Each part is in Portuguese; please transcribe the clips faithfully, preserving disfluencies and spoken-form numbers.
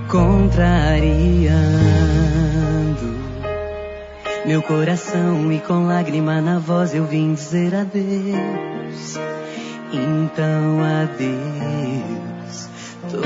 contrariando meu coração, e com lágrima na voz eu vim dizer adeus. Então adeus, tô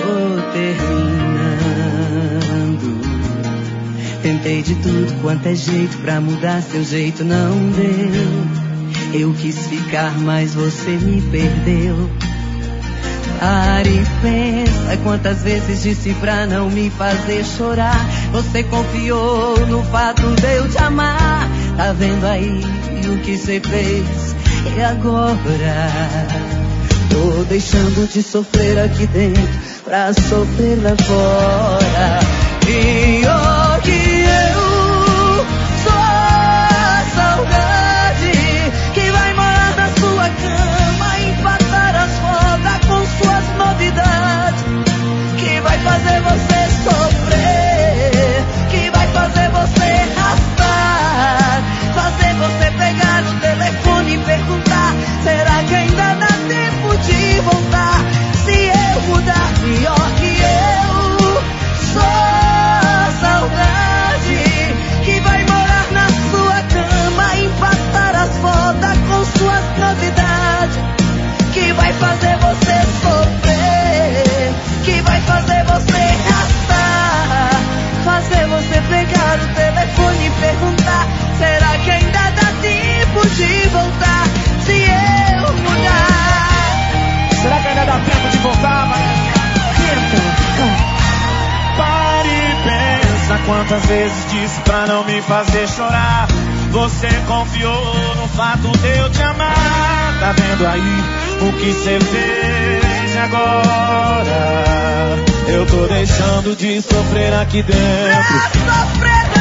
terminando. Tentei de tudo quanto é jeito pra mudar seu jeito, não deu. Eu quis ficar, mas você me perdeu. Para e pensa quantas vezes disse pra não me fazer chorar. Você confiou no fato de eu te amar. Tá vendo aí o que cê fez? E agora? Tô deixando de sofrer aqui dentro pra sofrer lá fora. Pior que eu sou a saudade que vai morar na sua cama, empatar as rodas com suas novidades, que vai fazer você sofrer, que vai fazer você arrastar, fazer você pegar o telefone e perguntar: será que ainda dá tempo de voltar? Se eu mudar, pior que eu sou a saudade que vai morar na sua cama, empatar as fotos com suas novidades, que vai fazer você sofrer, que vai fazer você arrastar, fazer você pegar o telefone e perguntar: será que ainda dá tempo de voltar? Se eu mudar, será que ainda dá tempo de voltar, mas... Pare e pensa quantas vezes disse pra não me fazer chorar. Você confiou no fato de eu te amar. Tá vendo aí o que cê fez agora? Eu tô deixando de sofrer aqui dentro. Pra sofrer